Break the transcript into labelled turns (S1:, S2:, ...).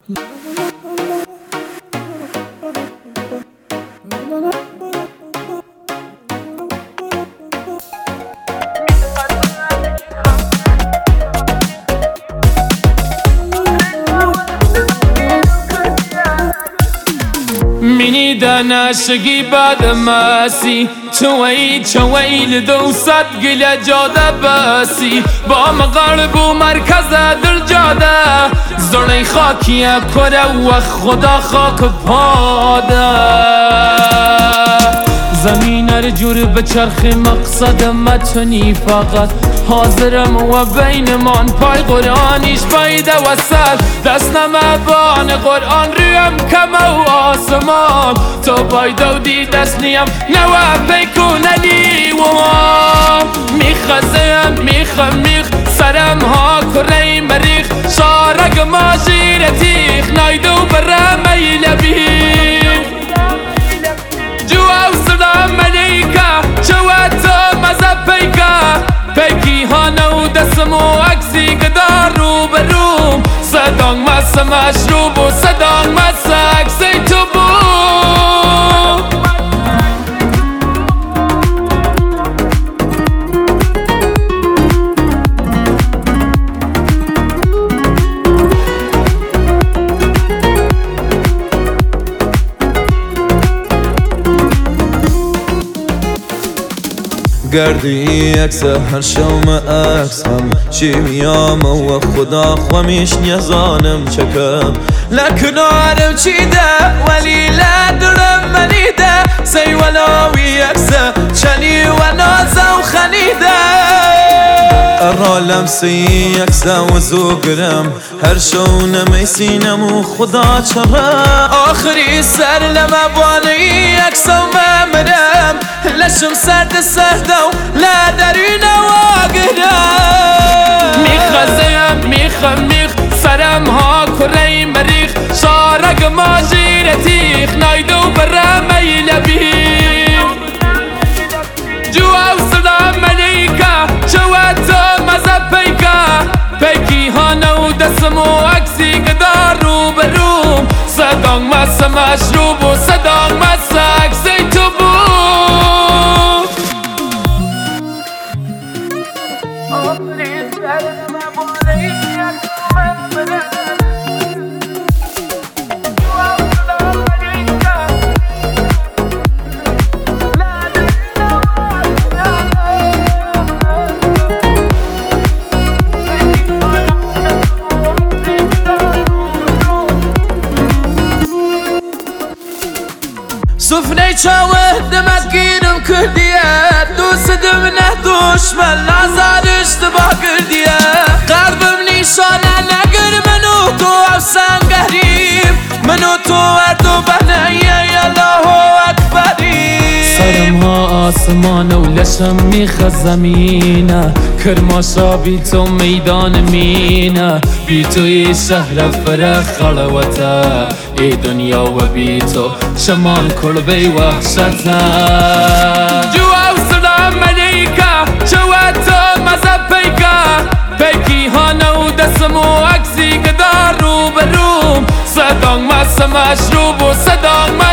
S1: نشگی بعد مسی چویل دو صد گل جاده بسی با مغرب و مرکز در جاده زرنی خاکی کره و خدا خاک پاده زمین هر جور به چرخ مقصد متنی فقط حاضرم و بین من پای قرآنیش بایده و سر دست نمبان قرآن رویم کمه و آسمان تو بایده و دی دست نیم نوه پیکوننی و میخزم میخ سرم ها کره مریخ شارگ ماجیر تیخ نایدو برم ایلبیخ جوا و سلام ملیکا جواتو مذب پیکی هانو دسم و عکسی گدار رو بروم صدانگ مسا مشروب و صدانگ مسا عکسی تو
S2: گردی عکس هر شوم عکس هم چی میام و خدا خوامیش نیزانم چکم لکنارم چیده ولی لدرم منیده سی ولاوی عکس چنی و نازم خنیده ارالم سی عکس و زوگرم هر شو نمیسینم و خدا چرم آخری سر لمبانی عکس و ممرم لشم سرد سردو لا درین واقرم میخ سرم ها کره مریخ شارگ ماجیر تیخ نایدو برم ایلبیخ جوا و سلام ملیکا جواتو مذب پیکی هانو دسم و عکسی گدار رو بروم صدانگ مسا مشروب و صدانگ مسا عکسی تو سفني چاوه دمگیرم کردیه دوست دمنه دشمن نظر اشتباه کردیه قلبم نیشانه نگر منو تو افسن گهریم منو تو اردو بنایه الله اکبری
S1: سرم ها آسمان و لشم میخ زمینه کرماشا بی تو میدان مینه بی توی شهر فرق خلوته ای دنیا و بی تو شمان کلبه وحشته جوا و سلام ملیکا جواتو مذب پیکی هانو دسم و عکسی گدار رو بروم صدانگ مسا مشروب و صدانگ